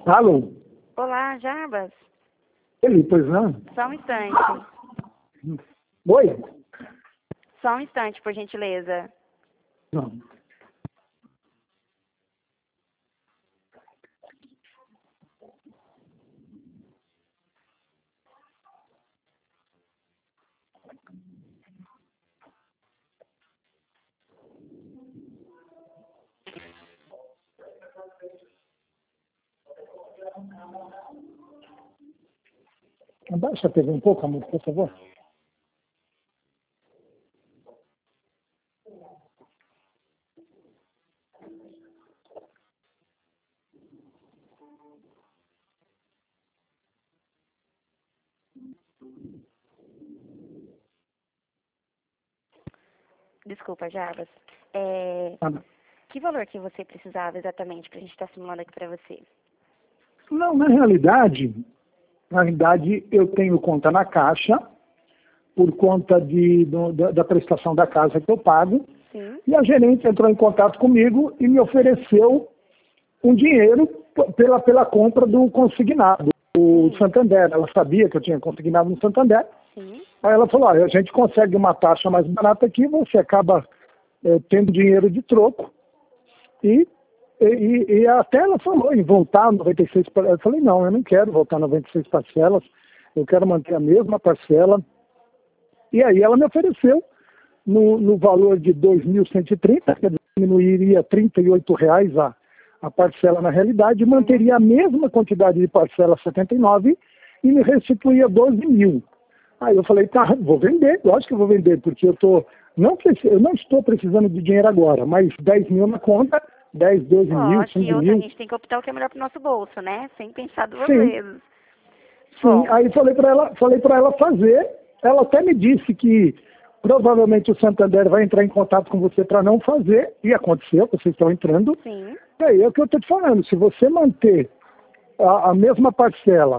Alô? Olá, Jarbas. Ele, pois não? Só um instante. Oi? Só um instante, por gentileza. Não. Abaixa a TV um pouco, amor, por favor. Desculpa, Jarbas. Ah, Que valor que você precisava exatamente para a gente estar simulando aqui para você? não, na realidade, eu tenho conta na Caixa, por conta da prestação da casa que eu pago, Sim. e a gerente entrou em contato comigo e me ofereceu um dinheiro pela compra do consignado, o Santander. Ela sabia que eu tinha consignado no Santander. Sim. Aí ela falou, a gente consegue uma taxa mais barata aqui, você acaba tendo dinheiro de troco. E até ela falou em voltar a 96 parcelas. Eu falei, não, eu não quero voltar a 96 parcelas, eu quero manter a mesma parcela. E aí ela me ofereceu no valor de 2.130, quer dizer, diminuiria R$ 38 a parcela na realidade, manteria a mesma quantidade de parcela 79 e me restituía 12 mil. Aí eu falei, tá, vou vender, lógico que eu vou vender, porque eu não estou precisando de dinheiro agora, mas 10 mil na conta, 10, 12 mil, Lógico, e 15 outra, a mil. gente tem que optar o que é melhor para o nosso bolso, né? Sem pensar duas Sim, vezes. sim. Bom, Aí falei para ela fazer, ela até me disse que provavelmente o Santander vai entrar em contato com você para não fazer, e aconteceu, vocês estão entrando. sim. E aí é o que eu estou te falando, se você manter a mesma parcela,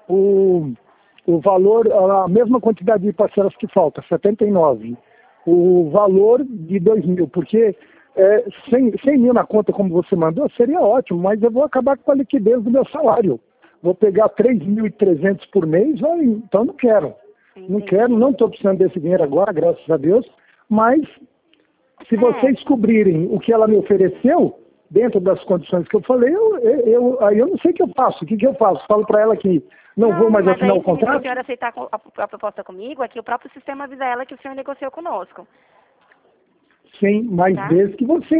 o valor, a mesma quantidade de parcelas que falta, 79, o valor de 2 mil, porque 100 mil na conta, como você mandou, seria ótimo, mas eu vou acabar com a liquidez do meu salário. Vou pegar 3.300 por mês, então não quero. Não Entendi. quero, não estou precisando desse dinheiro agora, graças a Deus, mas se vocês cobrirem o que ela me ofereceu, dentro das condições que eu falei, aí eu não sei o que eu faço. O que eu faço? Falo para ela que não vou mais mas assinar aí o se a contrato? senhora aceitar a proposta comigo, é que o próprio sistema avisa ela que o senhor negociou conosco, Sim, mas tá? desde que você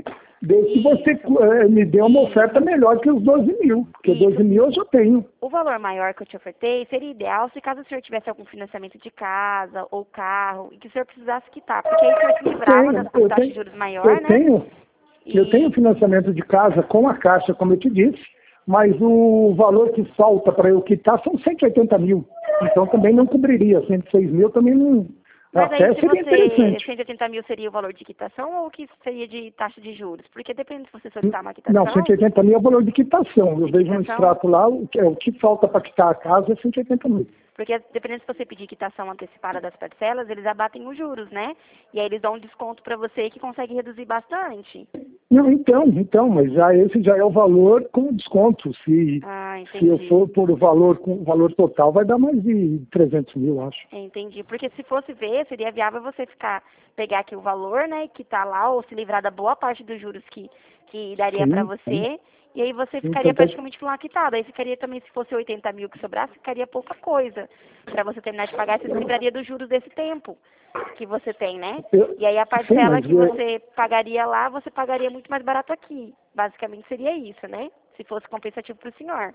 me dê uma oferta melhor que os 12 mil, porque Isso. 12 mil eu já tenho. O valor maior que eu te ofertei seria ideal se caso o senhor tivesse algum financiamento de casa ou carro e que o senhor precisasse quitar, porque aí o senhor se livrava das taxas de juros maior, Eu né? tenho financiamento de casa com a Caixa, como eu te disse, mas o valor que falta para eu quitar são 180 mil. Então também não cobriria, 106 mil também não. Mas aí Até se seria você, interessante. 180 mil seria o valor de quitação ou o que seria de taxa de juros? Porque depende se você solicitar uma Não, quitação, 180 mil é o valor de quitação. Eu de vejo no quitação, extrato lá, o que falta para quitar a casa é 180 mil. porque dependendo se você pedir quitação antecipada das parcelas, eles abatem os juros, né? E aí eles dão um desconto para você que consegue reduzir bastante. Não, então, mas esse já é o valor com desconto. Se eu Entendi. for por com o valor total, vai dar mais de 300 mil, acho. Entendi. Porque se fosse ver, seria viável você pegar aqui o valor, né, que tá lá, ou se livrar da boa parte dos juros que daria Sim, para sim, você, e aí você sim, ficaria tanto é praticamente com uma quitada. Aí ficaria também, se fosse 80 mil que sobrasse, ficaria pouca coisa. Para você terminar de pagar, você se livraria dos juros desse tempo que você tem, né? E aí a sim, parcela que você pagaria lá, você pagaria muito mais barato aqui. Basicamente seria isso, né? Se fosse compensativo para o senhor.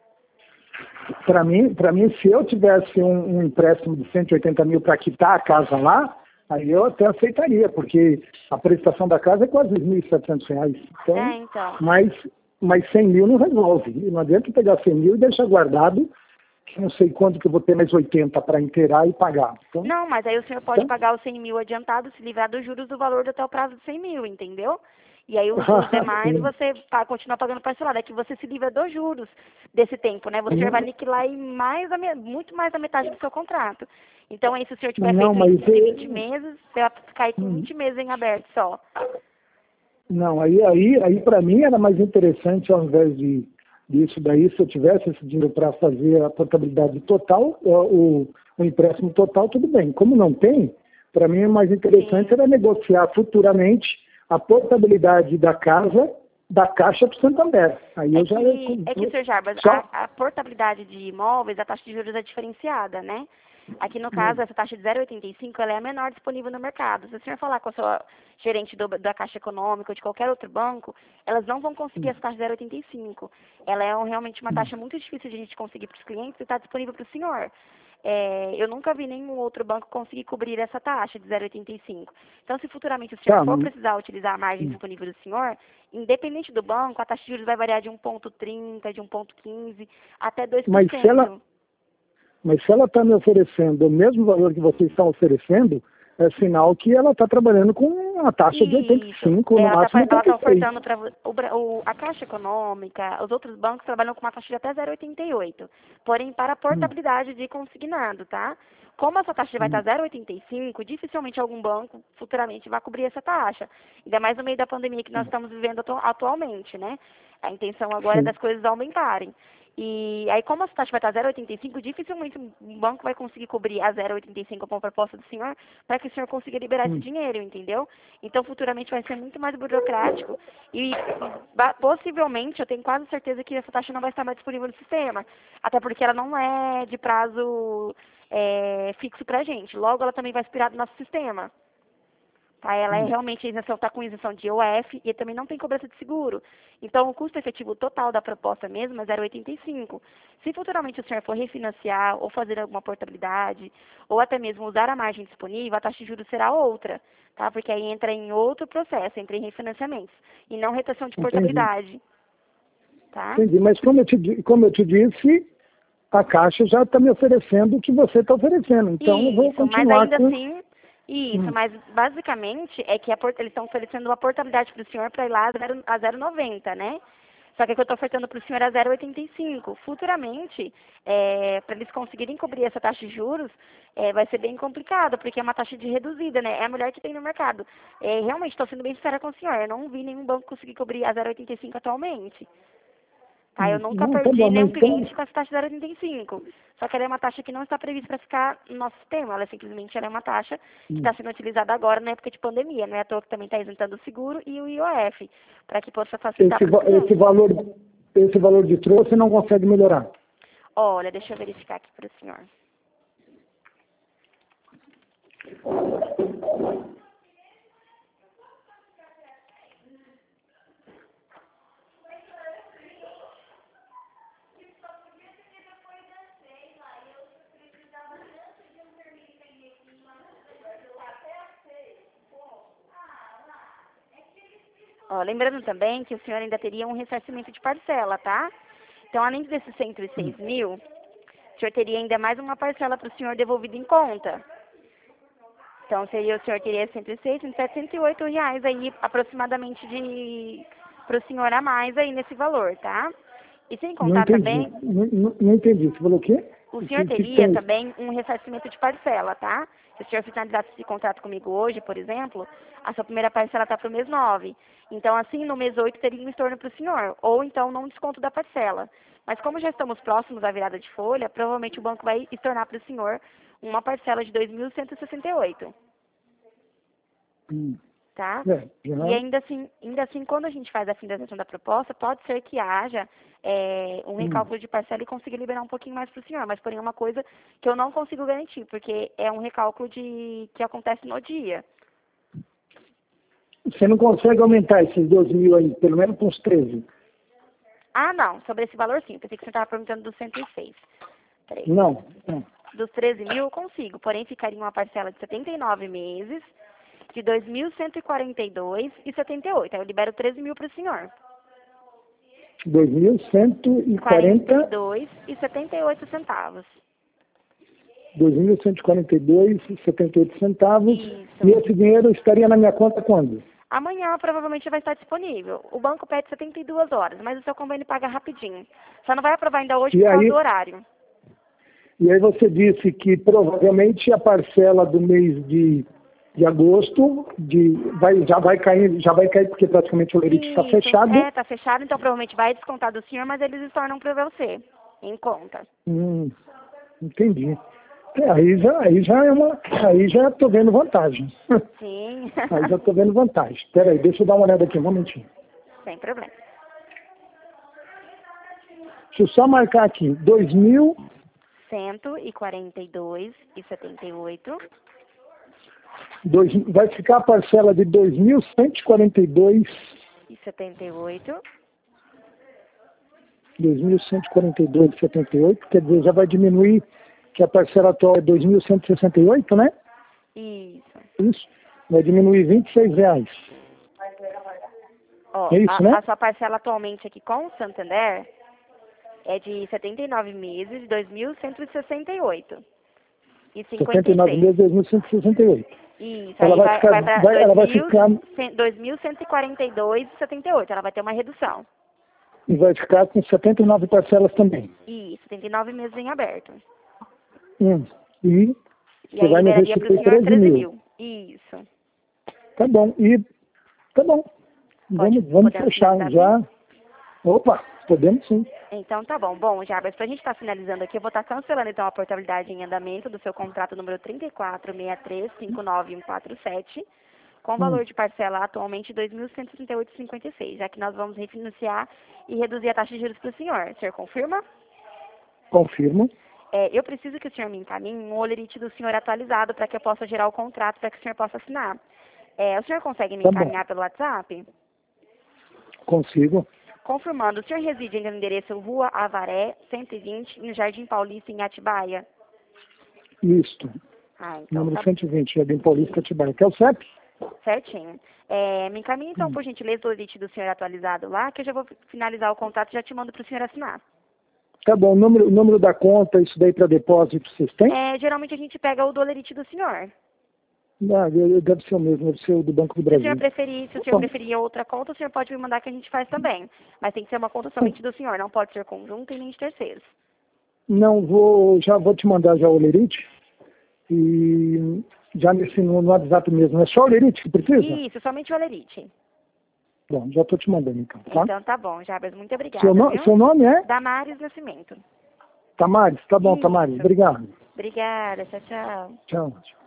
para mim, se eu tivesse um empréstimo de 180 mil para quitar a casa lá, aí eu até aceitaria, porque a prestação da casa é quase R$ 1.700. Então. Mas 100 mil não resolve. Não adianta pegar 100 mil e deixar guardado, que não sei quanto que eu vou ter mais 80 para inteirar e pagar. Então, Não, mas aí o senhor pode pagar os 100 mil adiantado, se livrar dos juros do valor até o prazo de 100 mil, entendeu? E aí os demais sim. você continua pagando parcelado. É que você se livra dos juros desse tempo, né? Você vai aniquilar aí muito mais da metade do seu contrato. Então aí se o senhor tiver Não, feito mas isso de 20 meses, você vai ficar aí com 20 meses em aberto só. não, aí para mim era mais interessante, ao invés de disso daí, se eu tivesse esse dinheiro para fazer a portabilidade total, o empréstimo total, tudo bem. Como não tem, para mim o mais interessante era negociar futuramente a portabilidade da casa, da Caixa para o Santander. Aí eu já... Sr. Jarbas, a portabilidade de imóveis, a taxa de juros é diferenciada, né? Aqui no caso, essa taxa de 0,85, ela é a menor disponível no mercado. Se o senhor falar com a sua gerente da Caixa Econômica ou de qualquer outro banco, elas não vão conseguir essa taxa de 0,85. Ela é realmente uma taxa muito difícil de a gente conseguir para os clientes e está disponível para o senhor. Eu nunca vi nenhum outro banco conseguir cobrir essa taxa de 0,85. Então, se futuramente o senhor for precisar utilizar a margem disponível do senhor, independente do banco, a taxa de juros vai variar de 1,30, de 1,15 até 2%. Mas se ela está me oferecendo o mesmo valor que vocês estão oferecendo, é sinal que ela está trabalhando com a taxa de 85, no máximo 86. Ela está ofertando para a Caixa Econômica, os outros bancos trabalham com uma taxa de até 0,88. Porém, para a portabilidade de consignado, tá? Como essa taxa vai estar 0,85, dificilmente algum banco futuramente vai cobrir essa taxa. Ainda mais no meio da pandemia que nós estamos vivendo atualmente, né? A intenção agora é das coisas aumentarem. E aí, como a taxa vai estar 0,85, dificilmente um banco vai conseguir cobrir a 0,85 com a proposta do senhor para que o senhor consiga liberar esse dinheiro, entendeu? Então, futuramente vai ser muito mais burocrático e possivelmente, eu tenho quase certeza que essa taxa não vai estar mais disponível no sistema, até porque ela não é de prazo fixo para a gente. Logo, ela também vai expirar do nosso sistema. Tá? Ela é realmente está com isenção de IOF e também não tem cobrança de seguro. Então, o custo efetivo total da proposta mesmo é 0,85. Se futuramente o senhor for refinanciar ou fazer alguma portabilidade, ou até mesmo usar a margem disponível, a taxa de juros será outra, tá? Porque aí entra em outro processo, entra em refinanciamentos, e não retenção de portabilidade. Tá? Entendi, mas como eu te disse, a Caixa já está me oferecendo o que você está oferecendo. Então, eu vou continuar mas ainda assim... Isso, mas basicamente é que eles estão oferecendo uma portabilidade para o senhor para ir lá a 0,90, né? Só que o que eu estou ofertando para o senhor é 0,85. Futuramente, para eles conseguirem cobrir essa taxa de juros, vai ser bem complicado, porque é uma taxa de reduzida, né? É a melhor que tem no mercado. Realmente, estou sendo bem sincera com o senhor, eu não vi nenhum banco conseguir cobrir a 0,85 atualmente. Tá, eu nunca perdi nenhum cliente com essa taxa de 0,85. Só que ela é uma taxa que não está prevista para ficar no nosso sistema. Ela simplesmente é uma taxa que está sendo utilizada agora na época de pandemia. Não é à toa que também está isentando o seguro e o IOF, para que possa facilitar esse valor de trouxa não consegue melhorar? Olha, deixa eu verificar aqui para o senhor. Lembrando também que o senhor ainda teria um ressarcimento de parcela, tá? Então, além desses 106 mil, o senhor teria ainda mais uma parcela para o senhor devolvida em conta. Então, o senhor teria 106, 108 reais aí, aproximadamente, para o senhor a mais aí nesse valor, tá? E sem contar também... Não entendi. Você falou o quê? O senhor teria também um ressarcimento de parcela, tá? Se o senhor finalizasse esse contrato comigo hoje, por exemplo, a sua primeira parcela está para o mês 9. Então, assim, no mês 8 teria um estorno para o senhor. Ou então, não desconto da parcela. Mas como já estamos próximos à virada de folha, provavelmente o banco vai estornar para o senhor uma parcela de 2.168. Tá? E ainda assim, quando a gente faz a finalização da proposta, pode ser que haja um recálculo de parcela e consiga liberar um pouquinho mais para o senhor, mas porém é uma coisa que eu não consigo garantir, porque é um recálculo que acontece no dia. Você não consegue aumentar esses 2 mil aí, pelo menos para uns 13? Ah, não, sobre esse valor sim, pensei que você estava perguntando dos 106. Peraí. Não. Dos 13 mil eu consigo, porém ficaria uma parcela de 79 meses, de 2.142,78. Aí eu libero 13 mil para o senhor. 2.142,78 centavos. 2.142,78 centavos. Isso. E esse dinheiro estaria na minha conta quando? Amanhã provavelmente vai estar disponível. O banco pede 72 horas, mas o seu convênio paga rapidinho. Só não vai aprovar ainda hoje por causa do horário. E aí você disse que provavelmente a parcela do mês de de agosto, já vai cair porque praticamente o lerite está fechado. Está fechado, então provavelmente vai descontar do senhor, mas eles tornam para você, em conta. Entendi. Aí já tô vendo vantagem. Sim. Aí já tô vendo vantagem. Espera aí, deixa eu dar uma olhada aqui, um momentinho. Sem problema. Deixa eu só marcar aqui, 142,78. Vai ficar a parcela de 2.142,78. 2.142,78, quer dizer, já vai diminuir, que a parcela atual é 2.168, né? Isso. Vai diminuir R$26. Ó, é isso, né? A sua parcela atualmente aqui com o Santander é de 79 meses, 2.168. E 79 meses, 2.168. Isso, Ela aí vai ficar 2.142,78. Ela vai ter uma redução. E vai ficar com 79 parcelas também. Isso, 79 meses em aberto. E você aí vai me liberaria para o restituir senhor 13 mil. Isso. Tá bom. Vamos fechar já. Opa, podemos sim. Então tá bom. Bom, Jarbas, para a gente estar finalizando aqui, eu vou estar cancelando então a portabilidade em andamento do seu contrato número 34635947, com valor de parcela atualmente R$ 2.138,56, já que nós vamos refinanciar e reduzir a taxa de juros para o senhor. O senhor confirma? Confirmo. Eu preciso que o senhor me encaminhe um olerite do senhor atualizado para que eu possa gerar o contrato para que o senhor possa assinar. O senhor consegue me encaminhar pelo WhatsApp? Consigo. Confirmando, o senhor reside no endereço Rua Avaré, 120, no Jardim Paulista, em Atibaia? Isto. Então número 120, Jardim Paulista, Atibaia. Que é o CEP? Certinho. Me encaminhe então, por gentileza, o olerite do senhor atualizado lá, que eu já vou finalizar o contrato e já te mando para o senhor assinar. Tá bom, o número da conta, isso daí para depósito, vocês têm? Geralmente a gente pega o do olerite do senhor. Deve ser o mesmo, deve ser o do Banco do Brasil. Se o senhor preferir outra conta, o senhor pode me mandar que a gente faz também. Mas tem que ser uma conta somente do senhor, não pode ser conjunta e nem de terceiros. Não, já vou te mandar já o olerite. E já no WhatsApp mesmo. É só o olerite que precisa? Isso, somente o olerite. Bom, já estou te mandando então, tá? Então tá bom, Jarbas, muito obrigada. Seu nome é? Damares Nascimento. Tamares? Tá bom, Tamares. Obrigado. Obrigada, tchau, tchau. Tchau.